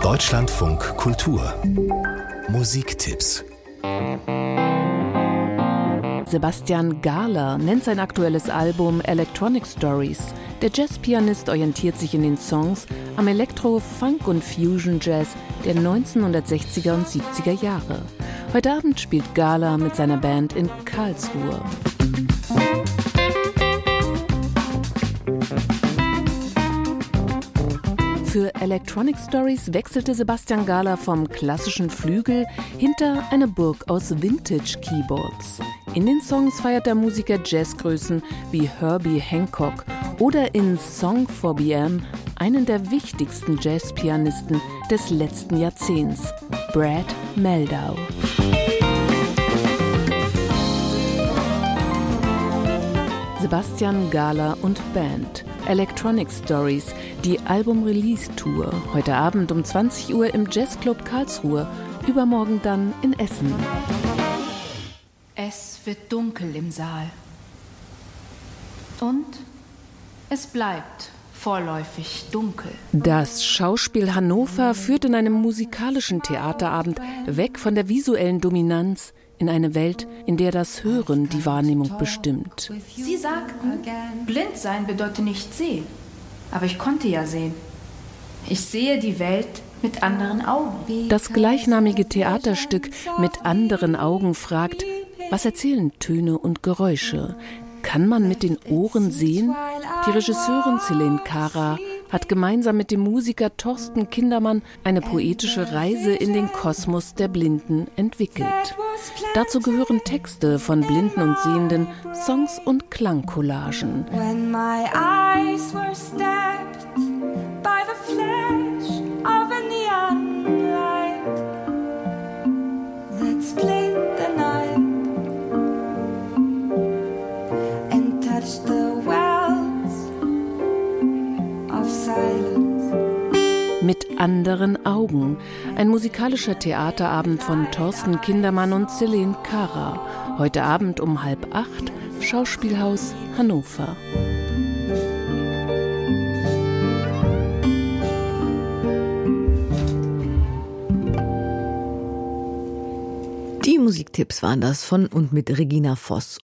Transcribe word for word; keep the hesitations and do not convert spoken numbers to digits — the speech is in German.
Deutschlandfunk Kultur Musiktipps. Sebastian Gala nennt sein aktuelles Album Electronic Stories. Der Jazzpianist orientiert sich in den Songs am Elektro-, Funk- und Fusion-Jazz der neunzehnhundertsechziger und siebziger Jahre. Heute Abend spielt Gala mit seiner Band in Karlsruhe. Für Electronic Stories wechselte Sebastian Gala vom klassischen Flügel hinter eine Burg aus Vintage-Keyboards. In den Songs feiert der Musiker Jazzgrößen wie Herbie Hancock oder in Song for B M einen der wichtigsten Jazzpianisten des letzten Jahrzehnts, Brad Mehldau. Sebastian Gala und Band. Electronic Stories, die Album-Release-Tour. Heute Abend um zwanzig Uhr im Jazzclub Karlsruhe, übermorgen dann in Essen. Es wird dunkel im Saal. Und es bleibt vorläufig dunkel. Das Schauspiel Hannover führt in einem musikalischen Theaterabend weg von der visuellen Dominanz in eine Welt, in der das Hören die Wahrnehmung bestimmt. Sie sagten, blind sein bedeutet nicht sehen. Aber ich konnte ja sehen. Ich sehe die Welt mit anderen Augen. Das gleichnamige Theaterstück Mit anderen Augen fragt, was erzählen Töne und Geräusche? Kann man mit den Ohren sehen? Die Regisseurin Celine Cara hat gemeinsam mit dem Musiker Thorsten Kindermann eine poetische Reise in den Kosmos der Blinden entwickelt. Dazu gehören Texte von Blinden und Sehenden, Songs und Klangcollagen. When my eyes were stabbed by the flash of a neon light that split the night and touched the wells of silence. Mit anderen Augen. Ein musikalischer Theaterabend von Thorsten Kindermann und Celine Cara. Heute Abend um halb acht, Schauspielhaus Hannover. Die Musiktipps waren das von und mit Regina Voss.